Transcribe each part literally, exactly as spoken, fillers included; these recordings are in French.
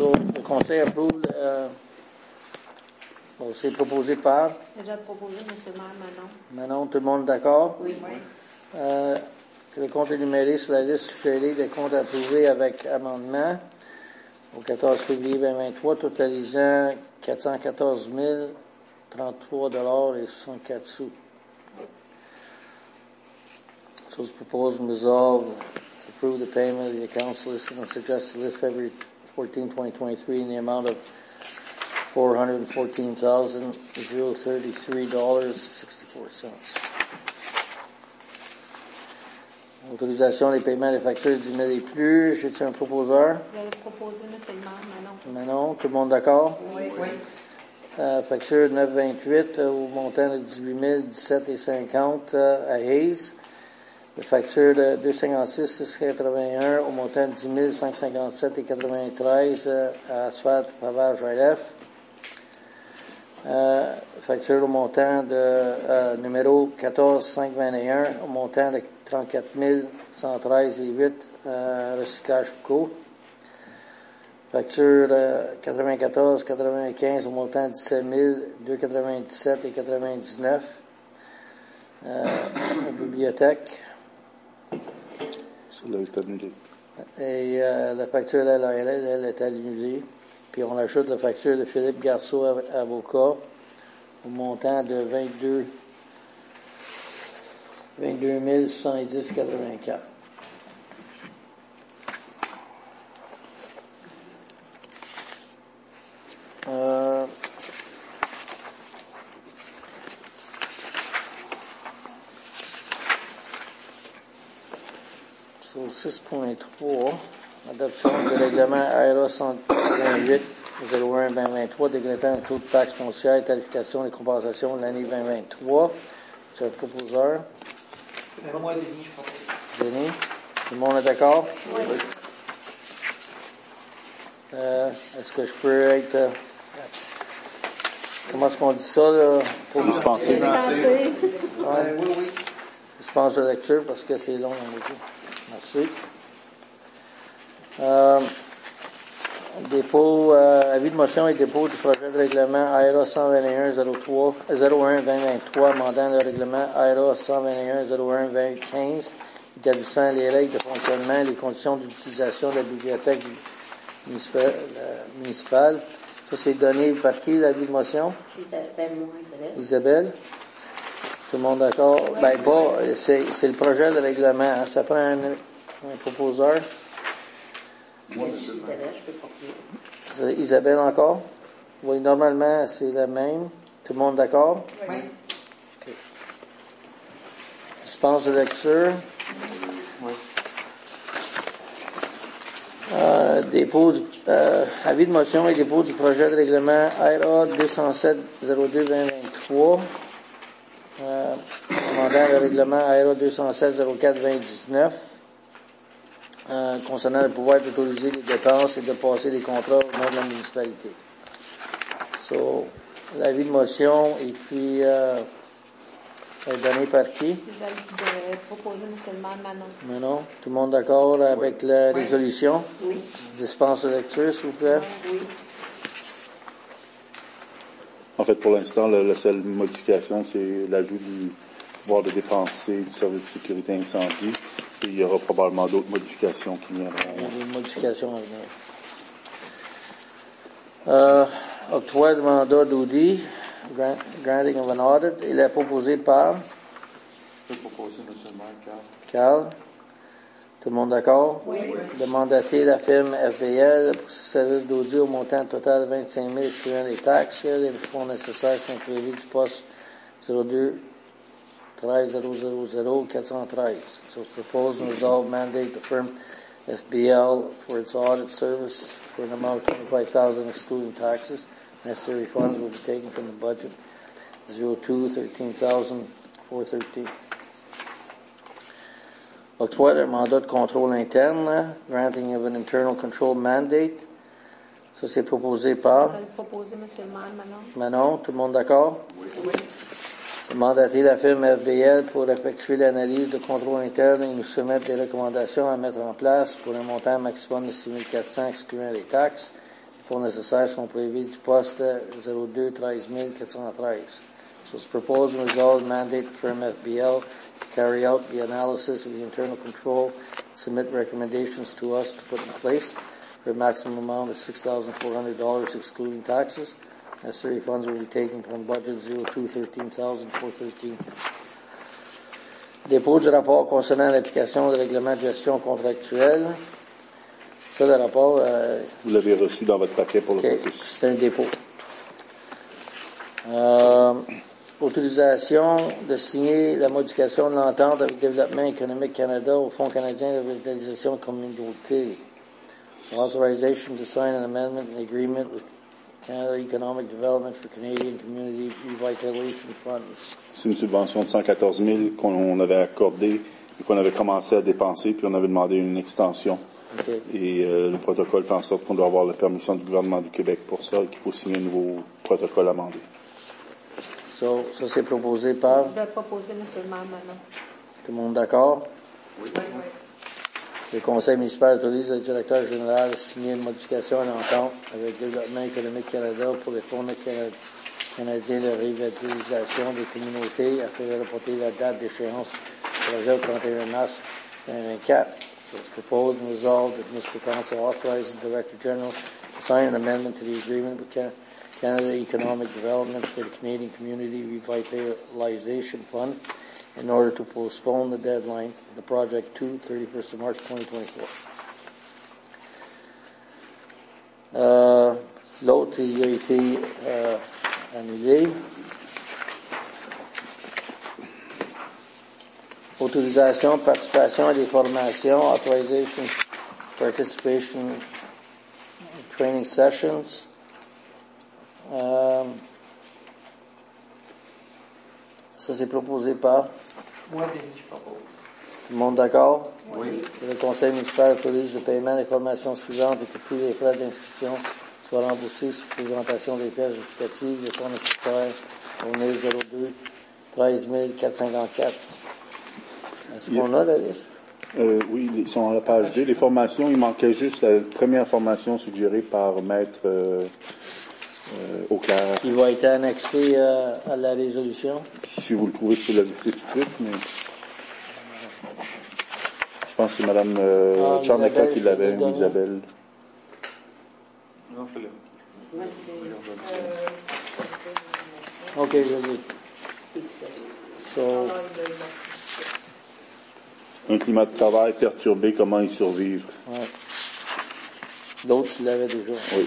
So, le conseil approuve, euh, bon, c'est proposé par? Déjà proposé, M. le maire, Manon. Manon, tout le monde d'accord? Oui. oui. Euh, que le compte est numéré sur la liste suggérée des comptes approuvés avec amendement au quatorze février vingt vingt-trois, totalisant quatre cent quatorze mille trente-trois dollars et soixante-quatre sous. So it's proposed and resolved to approve the payment of the accounts listed and suggested list February fourteenth, twenty twenty-three in the amount of four hundred fourteen thousand thirty-three dollars and sixty-four cents. Autorisation des paiements des factures dix mille et plus. J'ai-tu un proposeur? Je vais proposer, M. le maire, Manon. Manon, tout le monde d'accord? Oui. oui. Euh, facture neuf vingt-huit euh, au montant de dix-huit mille dix-sept et cinquante euh, à Hayes. La facture de deux cinquante-six six quatre-vingt-un au montant de dix mille cinq cent cinquante-sept et quatre-vingt-treize euh, à Asphalte Pavage R F. Euh, facture au montant de euh, numéro quatorze cinq vingt et un au montant de trente-quatre mille cent treize et huit euh, Recyclage Co. Facture euh, quatre-vingt-quatorze quatre-vingt-quinze au montant de dix-sept mille deux cent quatre-vingt-dix-sept et quatre-vingt-dix-neuf euh, la bibliothèque. Ça là, est annulé. Et euh, la facture de la L A L, elle est annulée. Puis on ajoute la facture de Philippe Garceau, avocat, au montant de vingt-deux mille soixante-dix quatre-vingt-quatre. Euh, sur six point trois, adoption du règlement A R A cent vingt-huit zéro un vingt vingt-trois décrétant le taux de taxe foncière, tarification et compensation de l'année vingt vingt-trois. C'est un proposeur. Euh, moi, Denis, je propose. Denis, tout le monde est d'accord? Oui. oui. Euh, est-ce que je peux être... Euh, comment est-ce qu'on dit ça, là? Pour dispenser. Ouais. Euh, oui, oui. Dispense de lecture parce que c'est long dans le Merci. Euh, dépôt, euh, avis de motion et dépôt du projet de règlement A R A cent vingt et un zéro trois, zéro un vingt vingt-trois, amendant le règlement A R A cent vingt et un zéro un vingt quinze, établissant les règles de fonctionnement et les conditions d'utilisation de la bibliothèque municipale. Euh, municipale. Ça, c'est donné par qui, l'avis de motion? Isabelle, moi, Isabelle. Isabelle. Tout le monde d'accord? Oui. Ben, pas, c'est, c'est le projet de règlement. Hein. Ça prend un, un proposeur. Moi, Isabelle, je peux pas plus. Isabelle encore? Oui, normalement, c'est la même. Tout le monde d'accord? Oui. Okay. Dispense de lecture. Oui. Euh, dépôt du, euh, avis de motion et dépôt du projet de règlement R A deux cent sept zéro deux vingt vingt-trois. Euh, demandant le règlement R A deux cent sept zéro quatre vingt dix-neuf. Euh, concernant le pouvoir d'autoriser les dépenses et de passer des contrats au nom de la municipalité. So, l'avis de motion et puis euh, est donné par qui? Je vais proposer M. le maire, Manon. Manon, tout le monde d'accord avec la Oui. résolution? Oui. Dispense de lecture, s'il vous plaît. Oui. En fait, pour l'instant, la, la seule modification, c'est l'ajout du pouvoir de dépenser du service de sécurité incendie. Et il y aura probablement d'autres modifications qui viendront. Il y a des modifications à venir. Euh, octroi de mandat d'O D, grant, granting of an audit, il est proposé par? Je peux proposer M. le maire, Carl. Carl. Tout le monde d'accord? Oui. De mandater la firme F B L pour ce service d'audit au montant total de vingt-cinq mille excluant les taxes. Les fonds nécessaires sont prévus du poste zéro deux treize zéro zéro zéro quatre cent treize. So it's proposed and resolved mandate the firm F B L for its audit service for an amount of twenty-five thousand dollars excluding taxes. Necessary funds will be taken from the budget zero two thirteen thousand four hundred thirteen. Octroi d'un mandat de contrôle interne, granting of an internal control mandate. Ça, c'est proposé par? Je vais le proposer M. le maire, Manon. Manon, tout le monde d'accord? Oui. Mandater la firme F B L pour effectuer l'analyse de contrôle interne et nous soumettre des recommandations à mettre en place pour un montant maximum de six mille quatre cents excluant les taxes. fonds nécessaires sont prélevés du poste zéro deux treize mille quatre cent treize. So it's proposed and resolved mandate the firm F B L to carry out the analysis of the internal control, submit recommendations to us to put in place for a maximum amount of six thousand four hundred dollars excluding taxes. Necessary funds will be taken from budget zero two thirteen thousand four thirteen. Dépôt du rapport concernant l'application des règlements de gestion contractuelle. Ça, le rapport... Euh, Vous l'avez reçu dans votre paquet pour okay, le caucus. c'est un dépôt. Euh, autorisation de signer la modification de l'entente avec Développement économique Canada au Fonds canadien de revitalisation de communauté. Authorization to sign an amendment and agreement with Canada Economic Development for Canadian Community Revitalization Funds. C'est une subvention de cent quatorze mille qu'on avait accordée et qu'on avait commencé à dépenser, puis on avait demandé une extension. Okay. Et euh, le protocole fait en sorte qu'on doit avoir la permission du gouvernement du Québec pour ça et qu'il faut signer un nouveau protocole amendé. So, ça c'est proposé par... Je vais proposer M. le maire maintenant. Tout le monde d'accord? Oui. Le Conseil municipal autorise le directeur général à signer une modification à l'entente avec le Développement économique Canada pour les fonds canadiens de revitalisation des communautés afin de reporter la date d'échéance du projet au trente et un mars deux mille vingt-quatre. So it's proposed and resolved that Mister Council authorizes the Director General to sign an amendment to the agreement with Canada Economic Development for the Canadian Community Revitalization Fund in order to postpone the deadline of the project to thirty-first of March twenty twenty-four. Euh, l'autre, il a été euh, annulé. Autorisation de participation à des formations, authorization participation in training sessions. Euh, ça, c'est proposé par... Moi, Denis, je propose. Tout le monde d'accord? Oui. Le Conseil municipal autorise le paiement des formations suivantes et que tous les frais d'inscription soient remboursés sur présentation des pièces justificatives, les fonds nécessaires, on est zéro deux treize mille quatre cent cinquante-quatre. Est-ce qu'on a la liste? Euh, oui, ils sont à la page deux. Les formations, il manquait juste la première formation suggérée par Maître euh, euh, Auclair. Qui va être annexé euh, à la résolution. Si vous le trouvez, je peux l'ajouter tout de suite, mais je pense que c'est Mme euh, Ah, Charneka Isabelle, qui je l'avait, te l'ai donné. Isabelle. Non, je l'ai. OK, je l'ai. So, Un climat de travail perturbé, comment y survivre? ouais. D'autres, tu l'avais déjà. Oui.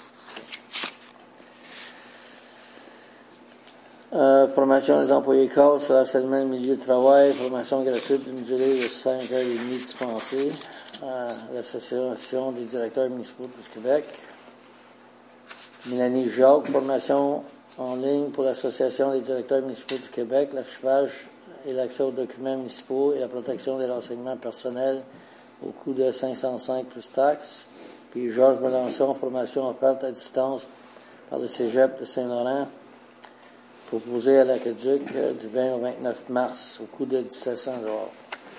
Euh, formation des employés cadres sur l'harcèlement du milieu de travail, formation gratuite d'une durée de cinq heures trente dispensée à l'Association des directeurs municipaux du Québec. Mélanie Jacques, formation en ligne pour l'Association des directeurs municipaux du Québec, l'affichage et l'accès aux documents municipaux et la protection des renseignements personnels au coût de cinq cent cinq plus taxes. Puis Georges Melançon, formation offerte à distance par le Cégep de Saint-Laurent, proposé à l'Aqueduc euh, du vingt au vingt-neuf mars au coût de dix-sept cents dollars.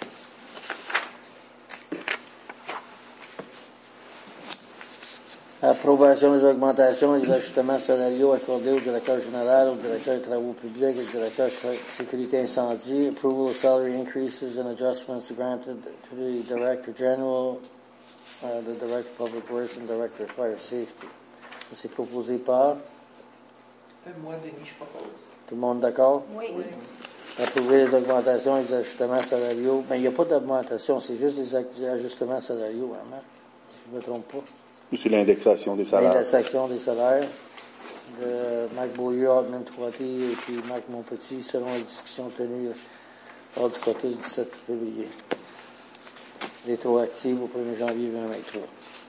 Approbation des augmentations et des ajustements salariaux accordés au directeur général, au directeur des travaux publics et au directeur de sécurité incendie. Approval of salary increases and adjustments granted to the director general, uh, the director of public works and director of fire safety. Ça, c'est proposé par... Moi, Denis, je propose. Tout le monde d'accord? Oui. Oui. Approuver les augmentations et les ajustements salariaux. Mais il n'y a pas d'augmentation, c'est juste des ajustements salariaux, hein, Marc? Si je ne me trompe pas. C'est l'indexation des salaires. L'indexation des salaires de Marc Beaulieu, Hotman Troity et puis Marc Monpetit, selon la discussion tenue lors du caucus du sept février. Rétroactive au premier janvier deux mille vingt-trois.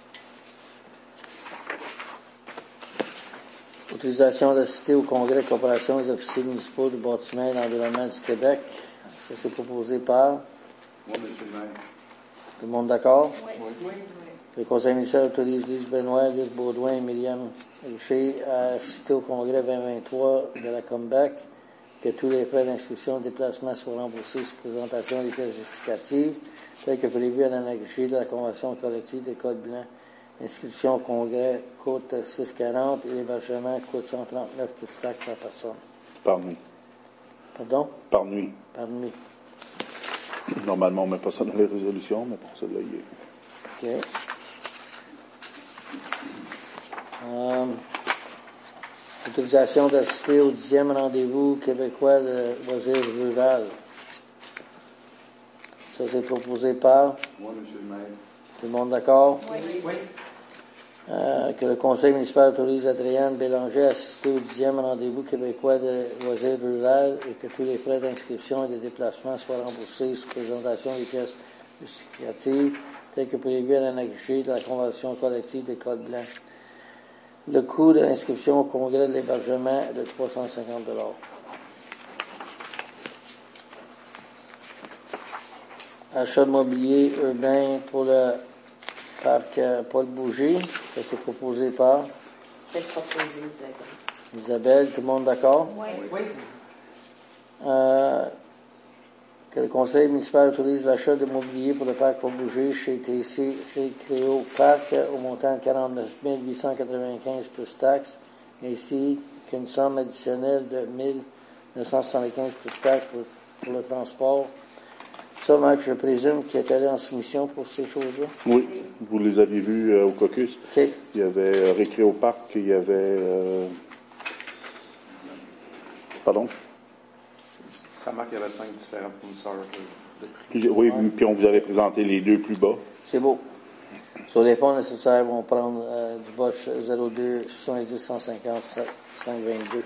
Autorisation d'assister au congrès de coopération des officiers municipaux du bâtiment et de l'environnement du Québec. Ça, c'est proposé par... Moi, monsieur le maire. Tout le monde d'accord? Oui. Oui. Le Conseil municipal autorise Lise Benoît, Lise Baudouin et Myriam Richer à assister au congrès vingt vingt-trois de la Comeback, que tous les frais d'inscription et de déplacement soient remboursés sur présentation des pièces justificatives, telles que prévues à l'annexe G de la Convention collective des codes blancs L'inscription au congrès coûte six cent quarante et l'hébergement coûte cent trente-neuf plus taxes par personne. Par nuit. Pardon? Par nuit. Par nuit. Normalement, on ne met pas ça dans les résolutions, mais pour celui-là, il est. OK. Euh, autorisation d'assister au dixième rendez-vous québécois de loisirs rural. Ça, c'est proposé par? Moi, Monsieur le maire. Tout le monde d'accord? Oui. Oui. Euh, que le conseil municipal autorise Adrienne Bélanger à assister au dixième rendez-vous québécois de loisirs rural et que tous les frais d'inscription et de déplacement soient remboursés sous présentation des pièces justificatives telles que prévues à l'annexe G de la convention collective des codes blancs. Le coût de l'inscription au congrès de l'hébergement est de trois cent cinquante dollars. Achat de mobilier urbain pour le parc euh, Paul Bougie. Ça, c'est proposé par C'est proposé, Isabelle. Isabelle. Tout le monde d'accord? Oui. Oui. Euh, que le conseil municipal autorise l'achat de mobilier pour le parc Paul Bougie chez T C, chez Créo Parc, euh, au montant de quarante-neuf mille huit cent quatre-vingt-quinze plus taxes, ainsi qu'une somme additionnelle de mille neuf cent soixante-quinze plus taxes pour, pour le transport. Ça, Marc, je présume qu'il est allé en soumission pour ces choses-là? Oui, vous les avez vus euh, au caucus. OK. Il y avait euh, Récré au parc, il y avait... Euh... Pardon? Ça marque qu'il y avait cinq différents fournisseurs de, de prix. Puis, oui, puis on vous avait présenté les deux plus bas. C'est beau. Sur les fonds nécessaires, on va prendre euh, du Bosch zéro deux soixante-dix cent cinquante cinq vingt-deux.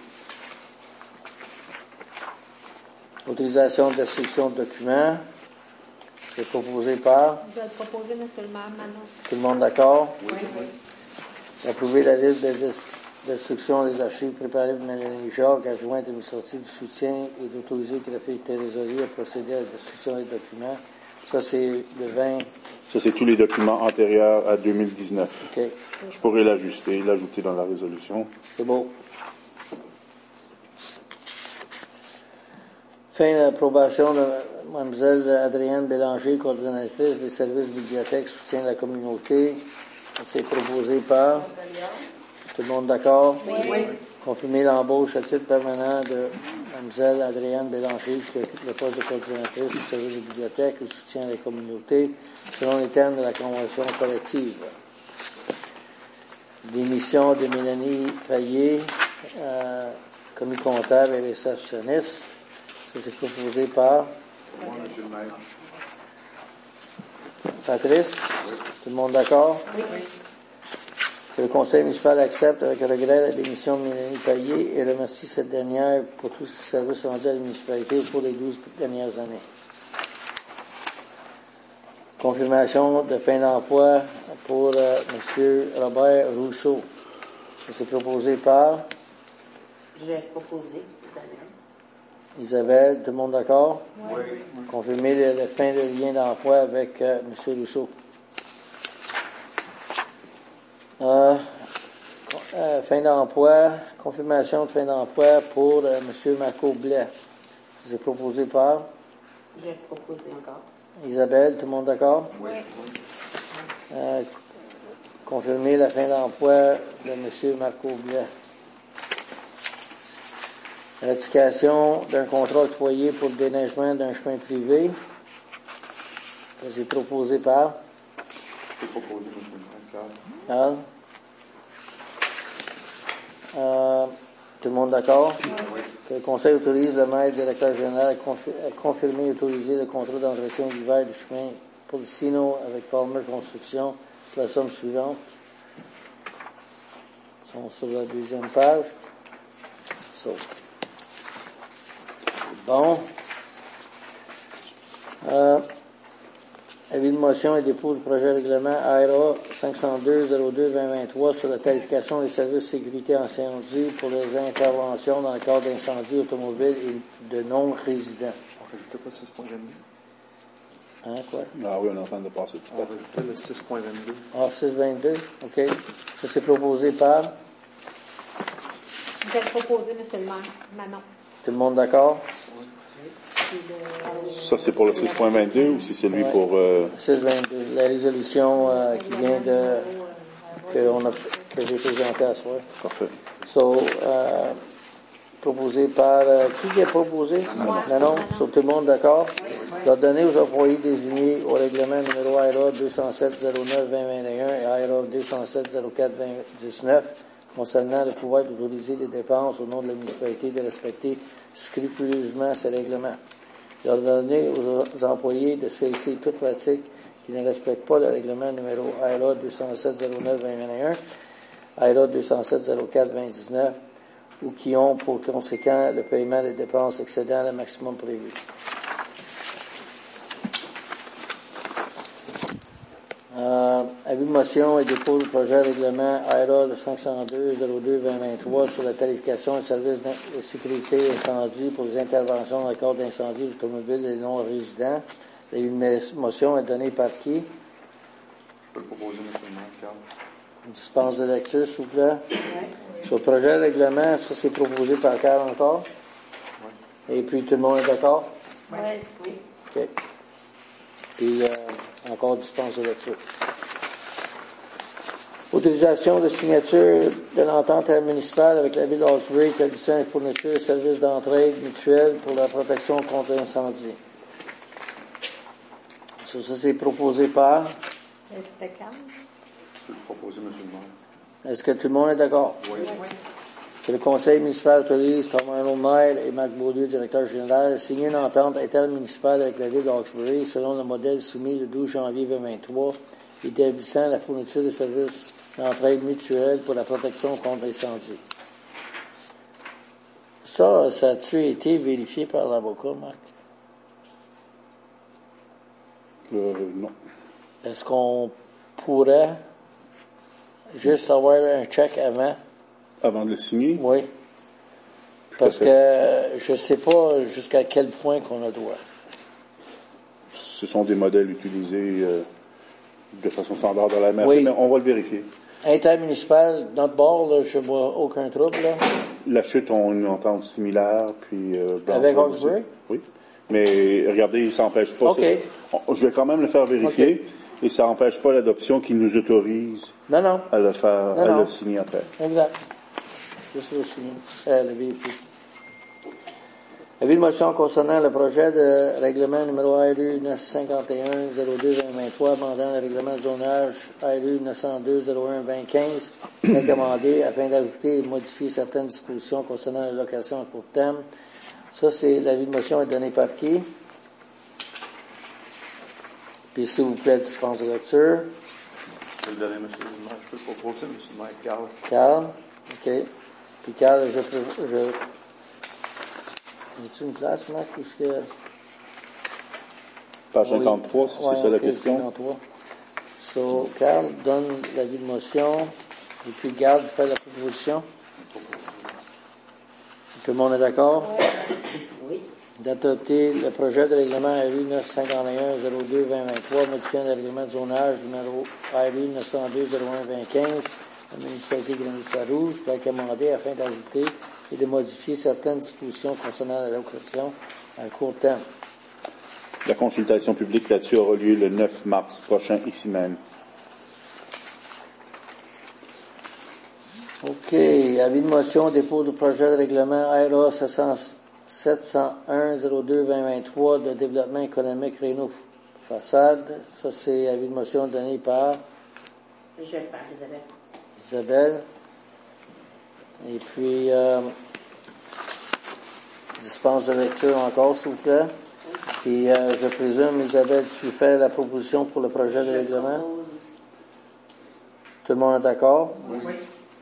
Autorisation de destruction de documents. C'est proposé par. Je vais le proposer, monsieur le maire, Manon. Tout le monde d'accord? Oui, oui. Approuver la liste de dis- destruction des archives préparées par Mélanie Jacques, adjointe administrative du soutien, et d'autoriser que la fille Thérèserie à procéder à la destruction des documents. Ça, c'est le vingt. Ça, c'est tous les documents antérieurs à deux mille dix-neuf. OK. Je pourrais l'ajuster, l'ajouter dans la résolution. C'est beau. Fin de l'approbation de Mlle Adrienne Bélanger, coordonnatrice des services bibliothèques, soutien de la communauté. C'est proposé par. Tout le monde d'accord? Oui. Confirmer l'embauche à titre permanent de Mlle Adrienne Bélanger, qui occupe le poste de coordonnatrice du service de bibliothèque et soutien à la communauté, selon les termes de la convention collective. Démission de Mélanie Payet, euh, commis comptable et réceptionniste. Ça, c'est proposé par Moi, Monsieur le maire. Patrice. Tout le monde d'accord? Oui. Que le conseil municipal accepte avec regret la démission de Mélanie Payet et remercie cette dernière pour tous ses services rendus à la municipalité au cours des douze dernières années. Confirmation de fin d'emploi pour euh, M. Robert Rousseau. Ça, c'est proposé par J'ai proposé, Isabelle. Isabelle. Tout le monde d'accord? Oui. Confirmer le, le fin de lien d'emploi avec euh, M. Rousseau. Euh, euh, fin d'emploi, confirmation de fin d'emploi pour euh, M. Marco Blais. C'est proposé par J'ai proposé encore. Isabelle. Tout le monde d'accord? Oui. Euh, confirmer la fin d'emploi de M. Marco Blais. Ratification d'un contrat octroyé pour le déneigement d'un chemin privé. C'est proposé par C'est proposé, Monsieur le maire. Al. Euh, tout le monde d'accord? Oui. Que le Conseil autorise le maire directeur général à, confi- à confirmer et autoriser le contrat d'entretien d'hiver du chemin Policino avec Palmer Construction pour la somme suivante. Ils sont sur la deuxième page. So. Bon. Euh, avis de motion et dépôt du projet de règlement A R A cinq cent deux zéro deux vingt vingt-trois sur la tarification des services de sécurité incendie pour les interventions dans le cadre d'incendies automobiles et de non-résidents. On rajoutait pas six point vingt-deux? Hein, quoi? Ah oui, on est en train de passer tout On à fait. rajoutait le six point vingt-deux. Ah, six vingt-deux, OK. Ça, c'est proposé par J'ai proposé, monsieur le maire, Manon. tout le monde d'accord? Puis le- Ça, c'est pour le six point vingt-deux ou c'est celui Ouais. pour... Euh... six vingt-deux, la résolution euh, qui vient de qu'on a, que j'ai présenté à soir. Parfait. So, euh, proposé par, euh, qui qui a proposé? Non, non. So, tout le monde d'accord? Leur donner aux employés désignés au règlement numéro I R A deux cent sept zéro neuf vingt vingt et un et I R A deux cent sept zéro quatre vingt dix-neuf concernant le pouvoir d'autoriser les dépenses au nom de la municipalité de respecter scrupuleusement ces règlements. Leur donner aux employés de cesser toute pratique qui ne respecte pas le règlement numéro I R A deux cent sept zéro neuf vingt vingt et un, I R A deux cent sept zéro quatre vingt dix-neuf, ou qui ont pour conséquent le paiement des dépenses excédant le maximum prévu. Euh, avis de motion et dépôt du projet de règlement I R A cinq cent deux zéro deux vingt vingt-trois sur la tarification et services de sécurité incendie pour les interventions dans le cadre d'incendie automobiles et non résidents. L'avis de motion est donné par qui? Je peux le proposer, M. le maire, Carl. Une dispense de lecture, s'il vous plaît. Oui. Sur le projet de règlement, ça c'est proposé par Carl encore. Oui. Et puis tout le monde est d'accord? Oui. Oui. OK. Puis, euh, encore dispense de lecture. Autorisation de signature de l'entente municipale avec la ville d'Hawkesbury établissant les fournitures et services d'entraide mutuelle pour la protection contre l'incendie. Ça, ça c'est proposé par? C'était calme. Je peux le proposer, M. le maire. Est-ce que tout le monde est d'accord? Oui. Oui. Que le conseil municipal autorise par Arnaud Maire et Marc Beaulieu, directeur général, à signer une entente intermunicipale avec la ville d'Hawkesbury selon le modèle soumis le douze janvier deux mille vingt-trois, établissant la fourniture de services d'entraide mutuelle pour la protection contre l'incendie. Ça, ça a-tu été vérifié par l'avocat, Marc? Euh, non. Est-ce qu'on pourrait juste avoir un chèque avant? Avant de le signer? Oui. Parce que euh, je sais pas jusqu'à quel point qu'on a droit. Ce sont des modèles utilisés euh, de façon standard dans la M R C, Oui. mais on va le vérifier. Intermunicipal, notre bord, là, je vois aucun trouble, là. La chute ont une entente similaire, puis... Euh, Avec Blanford Hawkesbury? aussi. Oui. Mais regardez, ça n'empêche pas... OK. Ça. On- je vais quand même le faire vérifier, OK. et ça n'empêche pas l'adoption qui nous autorise Non, non. à le faire, Non, à non. le signer après. Exact. Juste le signer. Euh, le vérifier. Avis de motion concernant le projet de règlement numéro I R U neuf cent cinquante et un zéro deux vingt vingt-trois, amendant le règlement de zonage I R U neuf cent deux zéro un vingt quinze, recommandé afin d'ajouter et modifier certaines dispositions concernant la location à court terme. Ça, c'est l'avis de motion est donné par qui? Puis, s'il vous plaît, dispense de lecture. Je vais le donner, M. le maire. Je peux le proposer, M. le maire, Carl. Carl. OK. Puis, Carl, je peux, je, as-tu une place, Marc, puisque... Page Oui. cinquante-trois, si Ouais, c'est ça la ok, question. cinquante-trois. So, Carl donne l'avis de motion, et puis Garde fait la proposition. Tout le monde est d'accord? Oui. D'adopter le projet de règlement I R U neuf cent cinquante et un zéro deux vingt vingt-trois, modifiant le règlement de zonage numéro I R U neuf cent deux zéro un vingt quinze, la municipalité de Grenouille-Sarouge, tel qu'amendé afin d'ajouter et de modifier certaines dispositions concernant la location à court terme. La consultation publique là-dessus aura lieu le neuf mars prochain, ici même. OK. Avis de motion, dépôt du projet de règlement I R A sept cent un zéro deux vingt vingt-trois de développement économique Réno Façade. Ça, c'est avis de motion donné par Je vais le faire, Isabelle. Isabelle. Et puis, euh, dispense de lecture encore, s'il vous plaît. Puis, euh, je présume, Isabelle, tu fais la proposition pour le projet de règlement? Tout le monde est d'accord? Oui.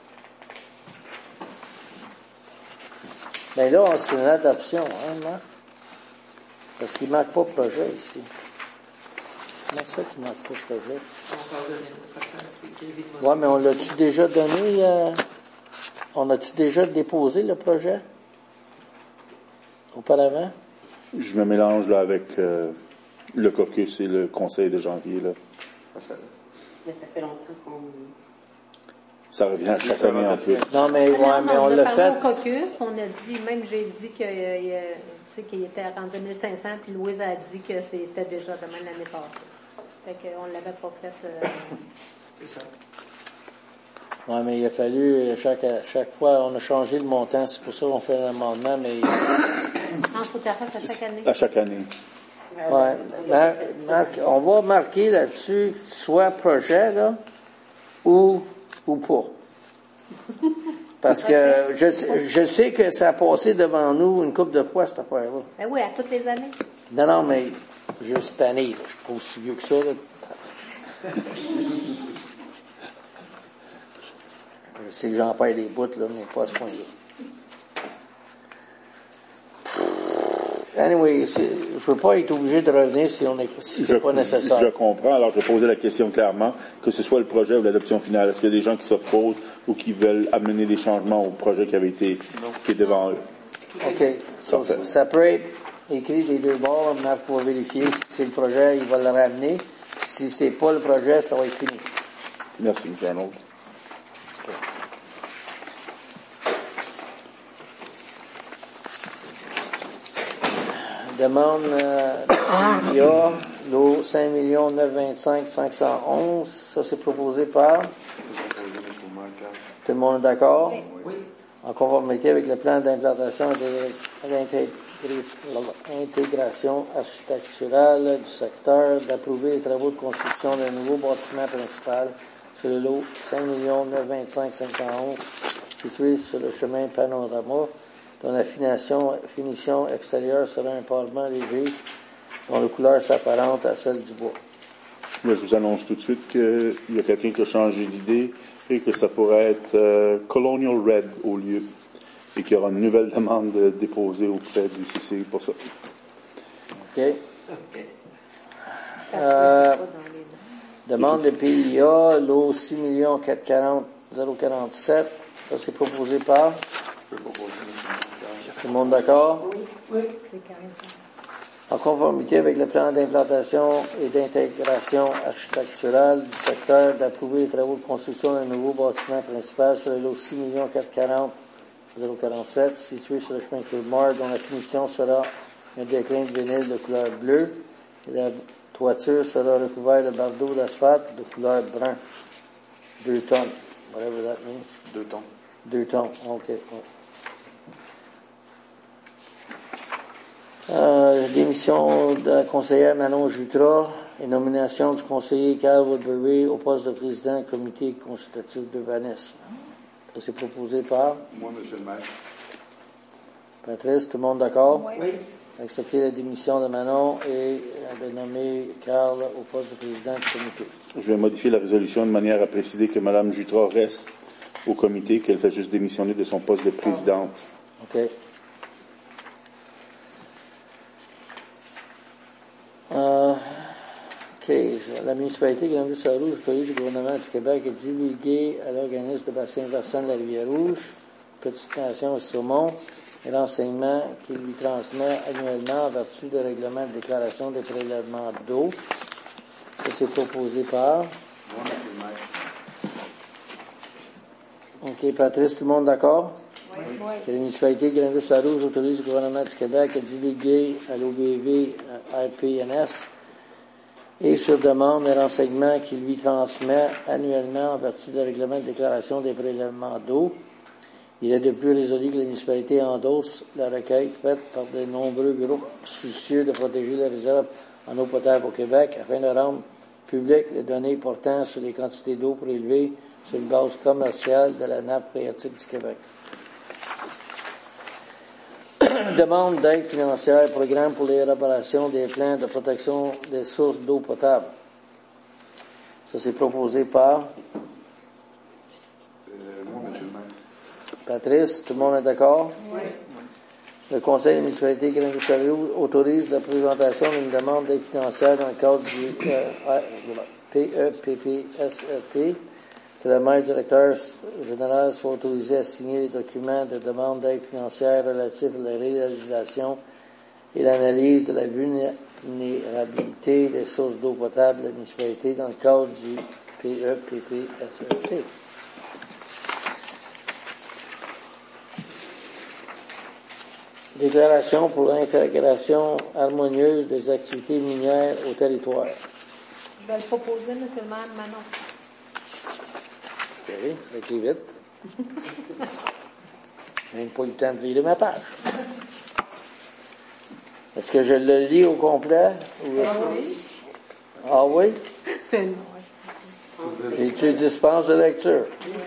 Ben là, c'est une adoption, hein, Marc? Parce qu'il ne manque pas de projet ici. Comment ça qu'il ne manque pas de projet? On parle de mille procent, c'est Kevin Mosley. Ouais, mais on l'a-tu déjà donné, euh, on a-tu déjà déposé le projet? Auparavant? Je me mélange là avec euh, le caucus et le conseil de janvier. Là. Ça, Mais ça fait longtemps qu'on... Ça revient à chaque année en plus. Non, mais, ouais, Alors, mais on a l'a parlé fait. au caucus, on a dit, même j'ai dit que, euh, tu sais, qu'il était rendu à mille cinq cents, puis Louise a dit que c'était déjà demain l'année passée. Fait qu'on l'avait pas fait, euh, C'est ça. Oui, mais il a fallu, chaque, chaque fois, on a changé le montant, c'est pour ça qu'on fait un amendement, mais... Il faut que tu fasses à chaque année. À chaque année. Ouais. Mar- Marc, on va marquer là-dessus, soit projet, là, ou, ou pas. Parce que je, sais- je sais que ça a passé devant nous une couple de fois, cette affaire-là. Ben oui, à toutes les années. Non, non, mais juste cette année, là, je suis pas aussi vieux que ça, là. Je sais que j'en perds des bouts, là, mais pas à ce point-là. Anyway, c'est- je veux pas être obligé de revenir si on est, si c'est Je- pas nécessaire. Je comprends. Alors, je vais poser la question clairement, que ce soit le projet ou l'adoption finale. Est-ce qu'il y a des gens qui s'opposent ou qui veulent amener des changements au projet qui avait été, qui est devant eux? OK. So, Parfait. ça peut être écrit des deux bords, on pour vérifier si c'est le projet, il va le ramener. Si c'est pas le projet, ça va être fini. Merci, M. Arnold. Demande euh, il y a l'eau cinq millions neuf cent vingt-cinq cinq cent onze. Ça, c'est proposé par. Tout le monde est d'accord? Oui. En conformité avec le plan d'implantation et d'intégré- d'intégration architecturale du secteur, d'approuver les travaux de construction d'un nouveau bâtiment principal sur le lot cinq millions neuf cent vingt-cinq cinq cent onze, situé sur le chemin Panorama, dont la finition, finition extérieure sera un parement léger, dont la couleur s'apparente à celle du bois. Là, je vous annonce tout de suite qu'il y a quelqu'un qui a changé d'idée et que ça pourrait être euh, Colonial Red au lieu, et qu'il y aura une nouvelle demande euh, déposée auprès du C C pour ça. OK? OK. Parce Euh, que c'est pas dans les noms. Demande de P I A, lot six millions quatre cent quarante mille quarante-sept. Ça, c'est proposé par. Je peux proposer M. Tout le monde d'accord? C'est quarante. En conformité avec le plan d'implantation et d'intégration architecturale du secteur, d'approuver les travaux de construction d'un nouveau bâtiment principal sur le lot six millions quatre cent quarante mille quarante-sept, situé sur le chemin Claude-Mort, dont la finition sera un déclin de vinyle de couleur bleue et la toiture sera recouverte de bardeaux d'asphalte de couleur brun. Deux tonnes. Whatever that means. Deux tons. Deux tonnes. OK. Ouais. Euh, démission de la conseillère Manon Jutras et nomination du conseiller Carl Woodbury au poste de président du comité consultatif d'urbanisme. Ça, c'est proposé par Moi, M. le maire. Patrice. Tout le monde d'accord? Oui. Accepter la démission de Manon et de nommer Carl au poste de président du comité. Je vais modifier la résolution de manière à préciser que Mme Jutras reste au comité, qu'elle fait juste démissionner de son poste de présidente. OK. Euh, OK. La municipalité de Granville-Saint-Rouge, autorise du gouvernement du Québec est divulguée à l'organisme de bassin versant de la Rivière-Rouge, Petite Nation et Saumon, et l'enseignement qu'il lui transmet annuellement en vertu de règlement de déclaration des prélèvements d'eau. Ça, c'est proposé par. Moi, M. le maire. OK. Patrice, tout le monde d'accord? Oui. Que la municipalité de Granville-Saint-Rouge autorise le gouvernement du Québec à divulguer à l'O B V R P N S et sur demande des renseignements qu'il lui transmet annuellement en vertu du règlement de déclaration des prélèvements d'eau. Il est de plus résolu que la municipalité endosse la requête faite par de nombreux groupes soucieux de protéger les réserves en eau potable au Québec afin de rendre publiques les données portant sur les quantités d'eau prélevées sur une base commerciale de la nappe phréatique du Québec. Demande d'aide financière, programme pour l'élaboration des plans de protection des sources d'eau potable. Ça, c'est proposé par Euh, moi, M. le maire. Patrice. Tout le monde est d'accord? Oui. Le Conseil de municipalité de Granville-Saint-Loup autorise la présentation d'une demande d'aide financière dans le cadre du euh, P E P P S R T. Que le maire directeur général soit autorisé à signer les documents de demande d'aide financière relatifs à la réalisation et l'analyse de la vulnérabilité des sources d'eau potable de la municipalité dans le cadre du P E P P S R T. Déclaration pour l'intégration harmonieuse des activités minières au territoire. Je vais le proposer, M. le maire, Manon. OK, écris vite. Même pas eu le temps de virer ma page. Est-ce que je le lis au complet? Ou est-ce que... Oui. Ah oui? Mais non, Et tu dispenses de lecture.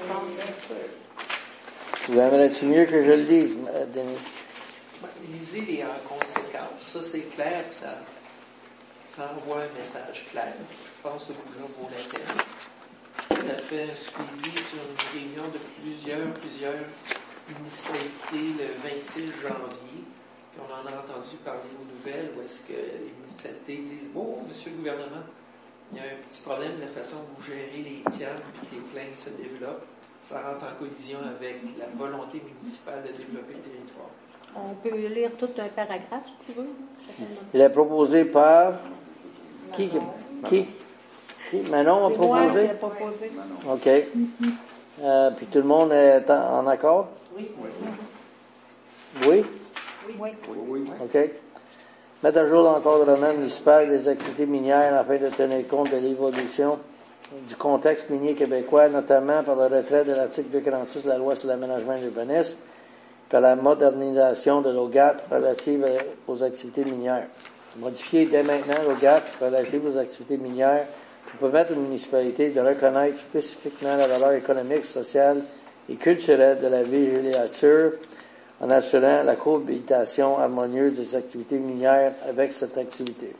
Vous aimerais-tu mieux que je le lise, Denis? Lisez-les en conséquence. Ça, c'est clair. Ça, ça envoie un message clair. Je pense que vous vaut l'intérêt. Ça fait un suivi sur une réunion de plusieurs, plusieurs municipalités le vingt-six janvier. Puis on en a entendu parler aux nouvelles où est-ce que les municipalités disent « Oh, monsieur le gouvernement, il y a un petit problème de la façon dont vous gérez les tiers puis que les plaintes se développent. Ça rentre en collision avec la volonté municipale de développer le territoire. » on peut lire tout un paragraphe, si tu veux. Il est proposé par... Qui? Qui? Qui? Manon a C'est moi qui proposé? ai proposé. OK. Euh, puis tout le monde est en, en accord? Oui. Oui? Oui. OK. Mettre à jour l'encadrement municipal des activités minières afin de tenir compte de l'évolution du contexte minier québécois, notamment par le retrait de l'article deux cent quarante-six de la loi sur l'aménagement et l'urbanisme, par la modernisation de l'O G A T relative aux activités minières. Modifier dès maintenant l'O G A T relative aux activités minières pour permettre aux municipalités de reconnaître spécifiquement la valeur économique, sociale et culturelle de la villégiature en assurant la cohabitation harmonieuse des activités minières avec cette activité.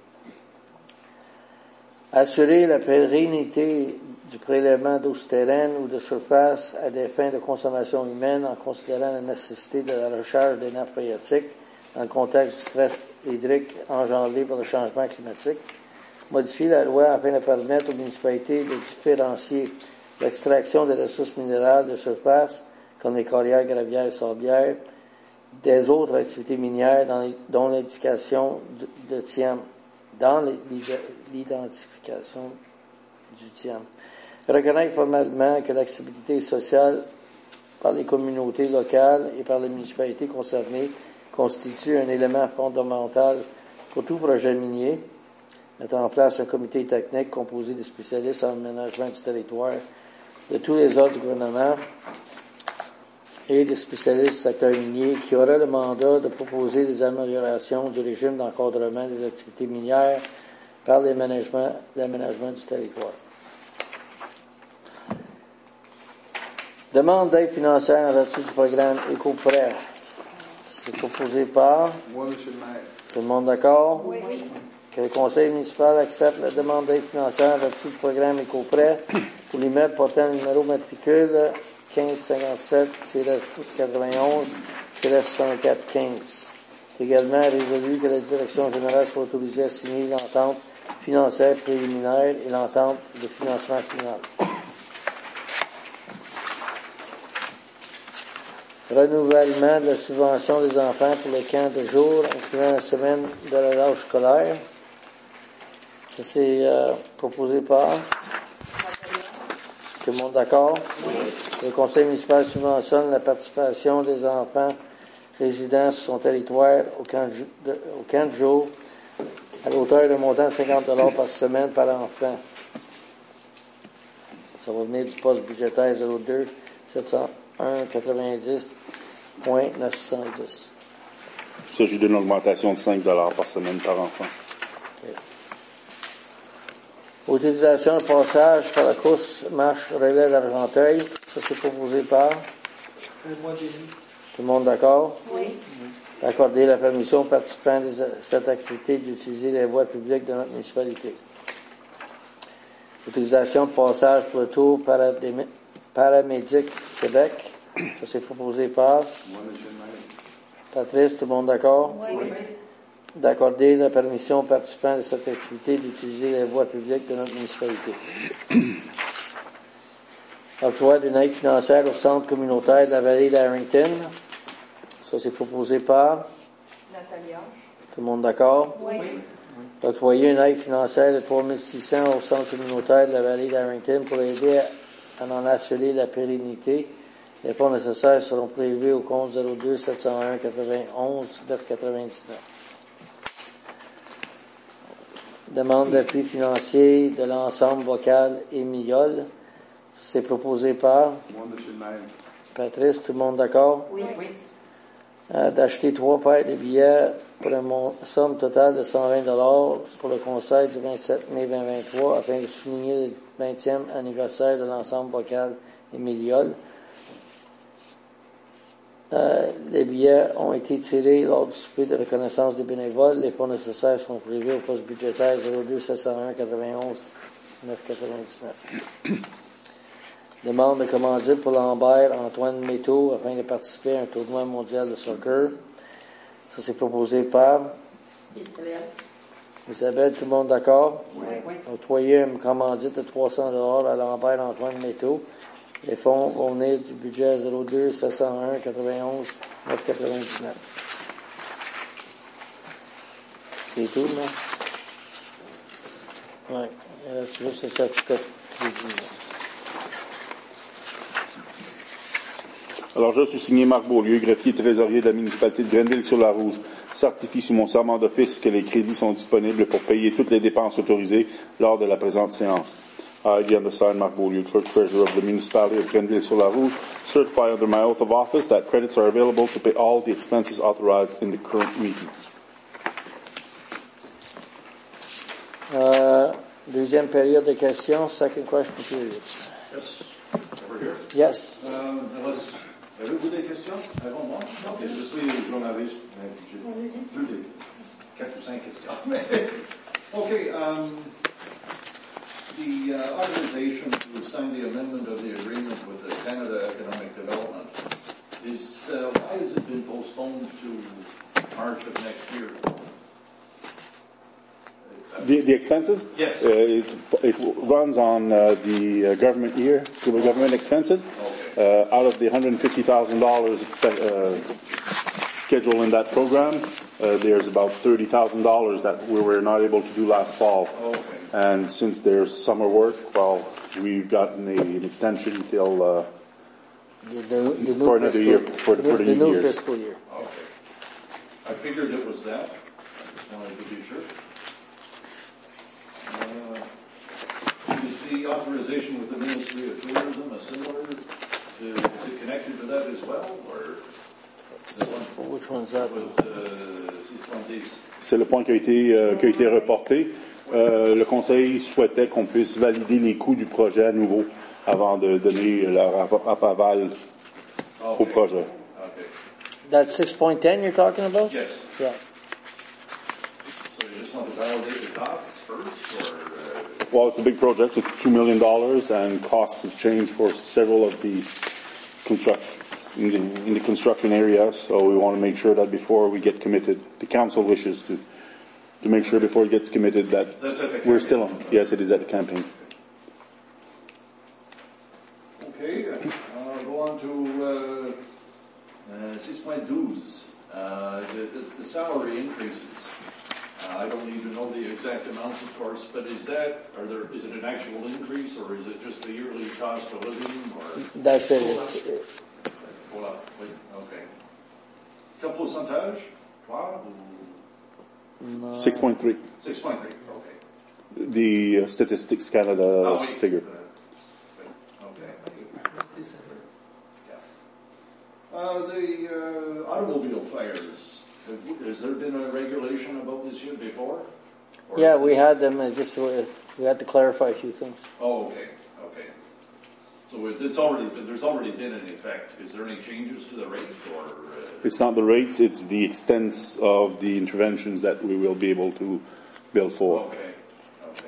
Assurer la pérennité du prélèvement d'eau souterraine ou de surface à des fins de consommation humaine en considérant la nécessité de la recharge des nappes phréatiques dans le contexte du stress hydrique engendré par le changement climatique. Modifier la loi afin de permettre aux municipalités de différencier l'extraction des ressources minérales de surface, comme les carrières, gravières et sablières, des autres activités minières dans les, dont l'identification de, de T I A M, dans les, l'identification du T I A M. Reconnaître formellement que l'activité sociale par les communautés locales et par les municipalités concernées constitue un élément fondamental pour tout projet minier. Mettre en place un comité technique composé de spécialistes en aménagement du territoire de tous les ordres du gouvernement et des spécialistes du secteur minier qui auraient le mandat de proposer des améliorations du régime d'encadrement des activités minières par l'aménagement, l'aménagement du territoire. Demande d'aide financière en vertu du programme Éco-Prêt. C'est proposé par... Moi, monsieur le maire. Tout le monde d'accord? Oui. Que le conseil municipal accepte la demande d'aide financière en vertu du programme Éco-Prêt pour l'immeuble portant le numéro matricule quinze cinquante-sept quatre-vingt-onze soixante-quatre quinze. C'est également résolu que la direction générale soit autorisée à signer l'entente financière préliminaire et l'entente de financement final. Renouvellement de la subvention des enfants pour le camp de jour, incluant la semaine de relâche scolaire. Ça, c'est euh, proposé par... Tout le monde d'accord? Oui. Le conseil municipal subventionne la participation des enfants résidant sur son territoire au camp de, de, au camp de jour à l'auteur d'un montant de cinquante dollars par semaine par enfant. Ça va venir du poste budgétaire zéro deux sept cent un quatre-vingt-dix neuf cent dix. Il s'agit d'une augmentation de cinq dollars par semaine par enfant. Okay. Utilisation de passage par la course marche relais d'Argenteuil. Ça, c'est proposé par? Un mois et demi. Tout le monde d'accord? Oui. D'accorder la permission aux participants de cette activité d'utiliser les voies publiques de notre municipalité. Utilisation de passage pour le tour paradé- paramédic Québec. Ça, c'est proposé par? Moi, monsieur le maire. Patrice, tout le monde d'accord? Oui. D'accorder la permission aux participants de cette activité d'utiliser les voies publiques de notre municipalité. Octroi d'une aide financière au centre communautaire de la vallée d'Arrington. Ça, c'est proposé par? Natalia. Tout le monde d'accord? Oui. Octroyer une aide financière de trois mille six cents au centre communautaire de la vallée d'Arrington pour aider à en assurer la pérennité. Les fonds nécessaires seront prélevés au compte zéro deux sept cent un quatre-vingt-onze neuf quatre-vingt-dix-neuf. Demande d'appui financier de l'ensemble vocal et Miol. C'est proposé par Moi, M. le maire. Patrice, tout le monde d'accord? Oui. Oui. Euh, d'acheter trois paires de billets pour une mon- somme totale de cent vingt dollars pour le conseil du vingt-sept mai deux mille vingt-trois afin de souligner le vingtième anniversaire de l'ensemble vocal et médiol. Euh, les billets ont été tirés lors du souper de reconnaissance des bénévoles. Les fonds nécessaires seront privés au poste budgétaire zéro deux sept cent un quatre-vingt-onze neuf cent quatre-vingt-dix-neuf. Demande de commandite pour Lambert Antoine Métaux afin de participer à un tournoi mondial de soccer. Ça, c'est proposé par Isabelle. Isabelle, tout le monde d'accord? Oui. Oui. Octroyer une commandite de trois cents dollars à Lambert Antoine Métaux. Les fonds vont venir du budget zéro deux sept cent un quatre-vingt-onze neuf cent quatre-vingt-dix-neuf. C'est tout, non? Oui. Euh, c'est juste le certificat de crédit, là. Alors, je suis signé Marc Beaulieu, greffier trésorier de la municipalité de Grenville-sur-la-Rouge. Certifie sous mon serment d'office que les crédits sont disponibles pour payer toutes les dépenses autorisées lors de la présente séance. I, the undersigned Marc Beaulieu, clerk treasurer of the municipality of Grenville-sur-la-Rouge, certify under my oath of office that credits are available to pay all the expenses authorized in the current meeting. Euh, deuxième période de questions, second question period. Yes. Over here. Yes. Euh, was- Avez-vous des questions avant moi? Non, je suis journaliste, mais j'ai plus de quatre ou cinq questions. Okay, um, the uh, authorization to sign the amendment of the agreement with the Canada Economic Development is, uh, why has it been postponed to March of next year? The, the expenses? Yes. Uh, it, it runs on uh, the uh, government year, the government expenses. Okay. Uh, out of the one hundred fifty thousand dollars expe- uh, scheduled in that program, uh, there's about thirty thousand dollars that we were not able to do last fall. Okay. And since there's summer work, well, we've gotten a, an extension till uh, The, the, the new For another fiscal, year, for the- for the the new new years. fiscal year. Okay. I figured it was that. I just wanted to be sure. Uh, Is the authorization with the Ministry of Tourism a similar, to, is it connected to that as well, or the one Which one's that? was, uh, six point dix? c'est le point qui a été, euh, qui a été reporté. Euh, le Conseil souhaitait qu'on puisse valider les coûts du projet à nouveau avant de donner leur ap- aval au projet. Okay. That six point ten you're talking about? Yes. Yeah. So you just want to validate the costs first, or, uh, Well, it's a big project. It's two million dollars, and costs have changed for several of the construction in the, in the construction area. So we want to make sure that before we get committed, the council wishes to to make sure before it gets committed that That's at the we're campaign. still on. Yes, it is at the campaign. Okay, uh, go on to, uh, uh, six point twelve. Uh, it- it's the salary increases. Uh, I don't need to know the exact amounts, of course, but is that, are there, is it an actual increase, or is it just the yearly cost of living, or? That's it. It's, it Voilà, oui, okay. Quel pourcentage? Trois ou? no. Six point three. Six point three, okay. The uh, Statistics Canada Ah, oui. figure. Uh, Okay. December. Uh, the uh, automobile fires, have- has there been a regulation about this yet before? Or Yeah, is we this- had them. uh, Just uh, we had to clarify a few things. Oh, okay, okay. So it- it's already, been- there's already been an effect. Is there any changes to the rate, or? Uh, It's not the rates; it's the extents of the interventions that we will be able to bill for. Okay, okay.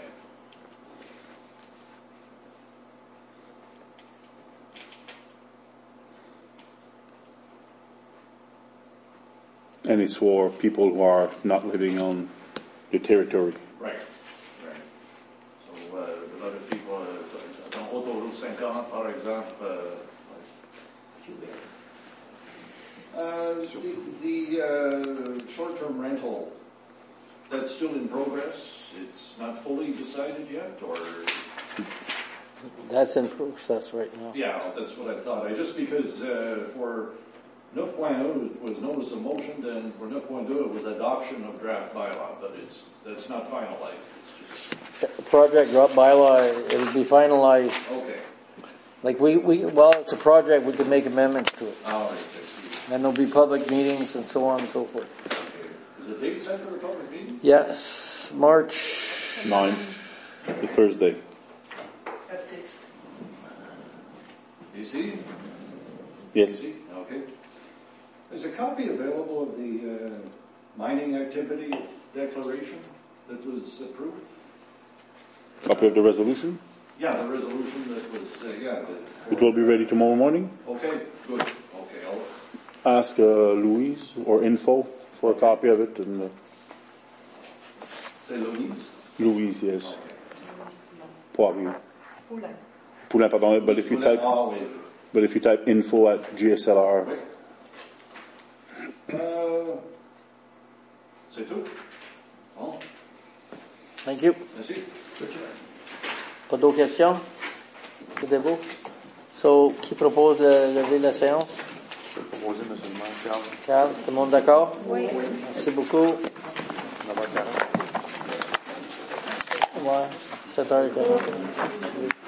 And it's for people who are not living on your territory. Right, right. So uh, a lot of people, uh, dans autoroute fifty, par exemple, uh, Uh, the, the uh, short-term rental, that's still in progress? It's not fully decided yet, or? That's in process right now. Yeah, that's what I thought. I just because uh, for nine point oh it was notice of motion, then for nine point two it was adoption of draft bylaw, but it's that's not finalized. It's just The project drop bylaw, it will be finalized okay. Like we, we, well, it's a project, we can make amendments to it. All right, I see. And there'll be public meetings and so on and so forth. Okay. Is the date set for the public meeting? Yes, March. Ninth, the Thursday. At six. You see? Yes. Okay. Is a copy available of the uh, mining activity declaration that was approved? Copy of the resolution. Yeah, the resolution that was, uh, yeah. The, It will be ready tomorrow morning. Okay, good. Okay, I'll, Ask uh, Louise or info for a copy of it. And uh, say Louise. Louise, yes. Okay. Poirier. Poulin. Poulin, pardon. But if you type, Ah, oui. but if you type info at G S L R. Oui. Euh, c'est tout. Bon, Thank you. merci. Pas d'autres questions? C'était beau? So, qui propose de lever la séance? Je vais proposer, M. le maire, Carl, Carl, tout le monde d'accord? Oui. Merci beaucoup. neuf heures quarante. Ouais, sept heures quarante.